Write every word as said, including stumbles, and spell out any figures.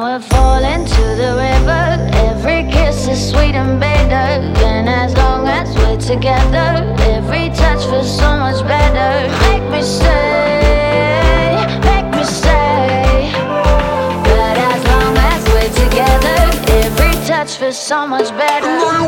we're falling to the river. Every kiss is sweet and bitter. And as long as we're together, every touch feels so much better. Make me stay, make me stay. But as long as we're together, every touch feels so much better.